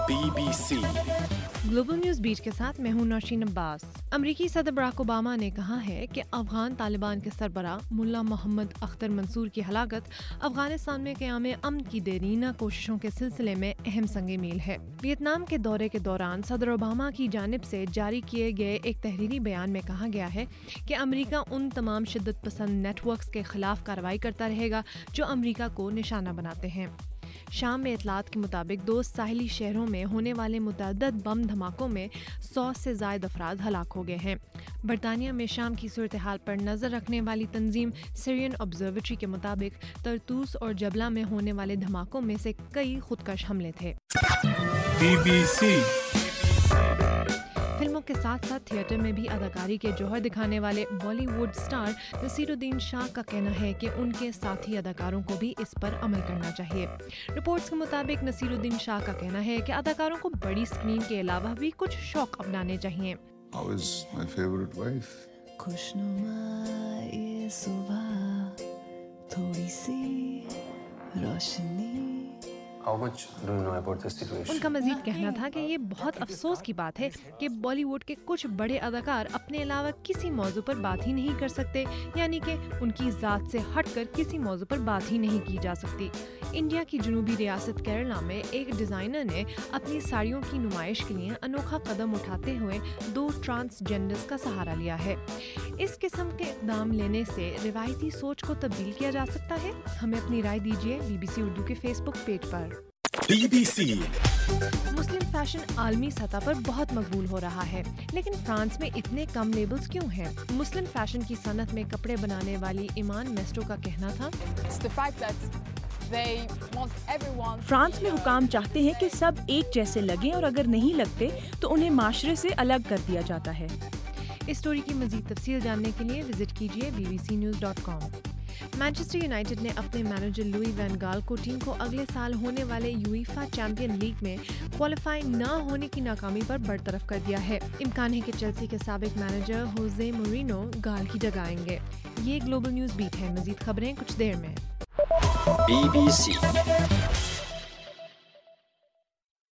BBC global news beat के साथ मैं हूं नौशीन अब्बास। अमरीकी सदर बराक ओबामा ने कहा है कि अफगान तालिबान के सरबरा मुल्ला मोहम्मद अख्तर मंसूर की हलाकत अफगानिस्तान में क़याम अमन की देरीना कोशिशों के सिलसिले में अहम संग मील है। वियतनाम के दौरे के दौरान सदर ओबामा की जानिब से जारी किए गए एक तहरीरी बयान में कहा गया है कि अमरीका उन तमाम शिद्दत पसंद नेटवर्क्स के खिलाफ कार्रवाई करता रहेगा जो अमरीका को निशाना बनाते हैं। शाम में इतलात के मुताबिक 2 साहिली शहरों में होने वाले मुतअद्दिद बम धमाकों में 100 से ज़ायद अफराद हलाक हो गए हैं। बरतानिया में शाम की सूरत हाल पर नज़र रखने वाली तंजीम सीरियन ऑब्जर्वेटरी के मुताबिक तरतूस और जबला में होने वाले धमाकों में से कई खुदकश हमले थे। BBC फिल्मों के साथ साथ थिएटर में भी अदाकारी के जौहर दिखाने वाले बॉलीवुड स्टार नसीरुद्दीन शाह का कहना है कि उनके साथी अदाकारों को भी इस पर अमल करना चाहिए। रिपोर्ट्स के मुताबिक नसीरुद्दीन शाह का कहना है कि अदाकारों को बड़ी स्क्रीन के अलावा भी कुछ शौक अपनाने चाहिए। How is my favorite wife? खुशनुमा ये सुबह थोड़ी सी रोशनी। How much do you know about this situation? उनका मजीद कहना था कि ये बहुत अफसोस की बात है कि बॉलीवुड के कुछ बड़े अदाकार अपने अलावा किसी मौजू पर बात ही नहीं कर सकते, यानी कि उनकी ज़ात से हटकर किसी मौजू पर बात ही नहीं की जा सकती। इंडिया की जनूबी रियासत केरला में एक डिज़ाइनर ने अपनी साड़ियों की नुमाइश के लिए अनोखा कदम उठाते हुए 2 ट्रांसजेंडर्स का सहारा लिया है। इस किस्म के इक़दाम लेने से रिवायती सोच को तब्दील किया जा सकता है। हमें अपनी राय दीजिए BBC उर्दू के फेसबुक पेज पर। BBC मुस्लिम फैशन आलमी सतह पर बहुत मकबूल हो रहा है, लेकिन फ्रांस में इतने कम लेबल्स क्यों हैं? मुस्लिम फैशन की सनत में कपड़े बनाने वाली ईमान मेस्टो का कहना था, फ्रांस में हुकाम चाहते हैं कि सब एक जैसे लगें और अगर नहीं लगते तो उन्हें माशरे से अलग कर दिया जाता है। इस स्टोरी की मज़ीद तफसील जानने के लिए विजिट कीजिए bbcnews.com। मैनचेस्टर यूनाइटेड ने अपने मैनेजर लुई वैन गाल को टीम को अगले साल होने वाले यूईफा चैंपियन लीग में क्वालिफाई न होने की नाकामी पर बरतरफ कर दिया है। इम्कान है कि चेल्सी के साबिक मैनेजर होजे मोरिनो गाल की जगह आएंगे। ये ग्लोबल न्यूज़ बीट है। मज़ीद खबरें कुछ देर में। BBC